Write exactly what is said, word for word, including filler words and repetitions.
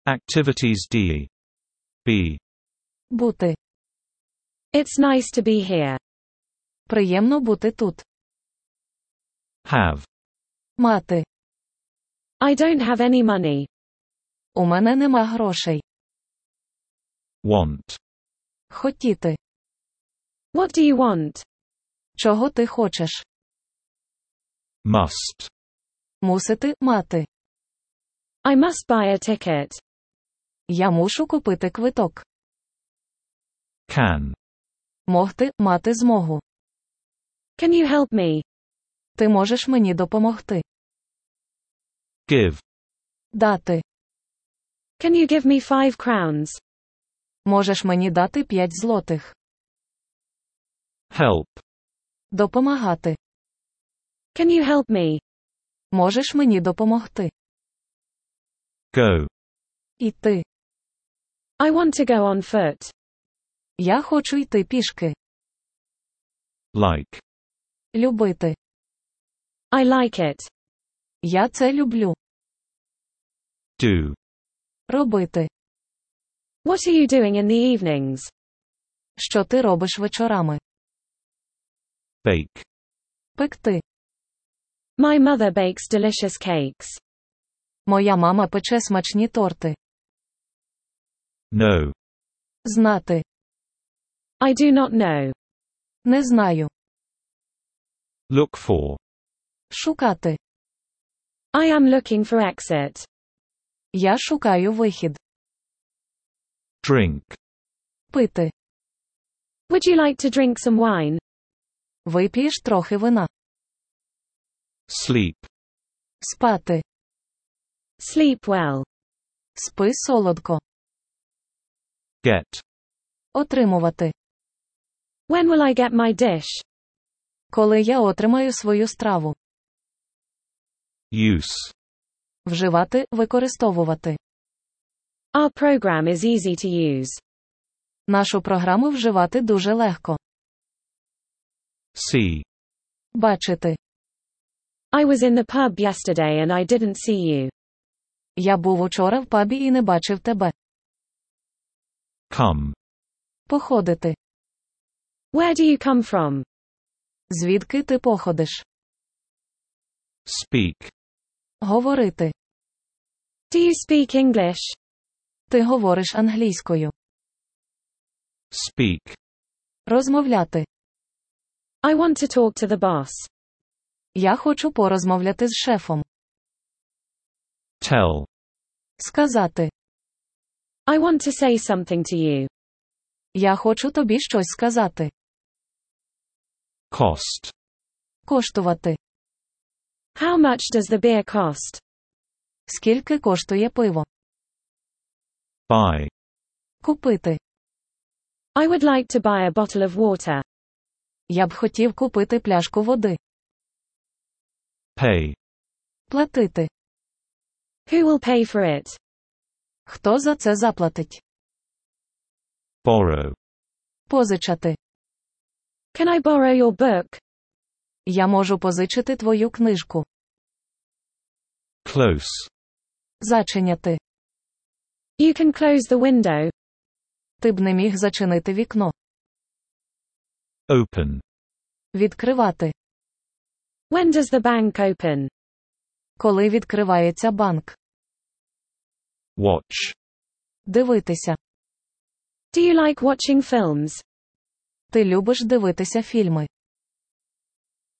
Activities D. B. Бути. It's nice to be here. Приємно бути тут. Have. Мати. I don't have any money. У мене нема грошей. Want. Хотіти. What do you want? Чого ти хочеш? Must. Мусити, мати. I must buy a ticket. Я мушу купити квиток. Can. Могти, мати змогу. Can you help me? Ти можеш мені допомогти. Give. Дати. Can you give me five crowns? Можеш мені дати п'ять злотих. Help. Допомагати. Can you help me? Можеш мені допомогти. Go. Іти. I want to go on foot. Я хочу йти пішки. Like. Любити. I like it. Я це люблю. Do. Робити. What are you doing in the evenings? Що ти робиш вечорами? Bake. Пекти. My mother bakes delicious cakes. Моя мама пече смачні торти. Know. Знати. I do not know. Не знаю. Look for. Шукати. I am looking for exit. Я шукаю вихід. Drink. Пити. Would you like to drink some wine? Вип'єш трохи вина. Sleep. Спати. Sleep well. Спи солодко. Get. Отримувати. When will I get my dish? Коли я отримаю свою страву. Use. Вживати, використовувати. Our program is easy to use. Нашу програму вживати дуже легко. See. Бачити. I was in the pub yesterday and I didn't see you. Я був учора в пабі і не бачив тебе. Come. Походити. Where do you come from? Звідки ти походиш? Speak. Говорити. Do you speak English? Ти говориш англійською. Speak. Розмовляти. I want to talk to the boss. Я хочу порозмовляти з шефом. Tell. Сказати. I want to say something to you. Я хочу тобі щось сказати. Cost. Коштувати. How much does the beer cost? Скільки коштує пиво? Buy. Купити. I would like to buy a bottle of water. Я б хотів купити пляшку води. Pay. Платити. Who will pay for it? Хто за це заплатить? Borrow. Позичати. Can I borrow your book? Я можу позичити твою книжку. Close. Зачиняти. You can close the window. Ти б не міг зачинити вікно. Open. Відкривати. When does the bank open? Коли відкривається банк. Watch. Дивитися. Do you like watching films? Ти любиш дивитися фільми.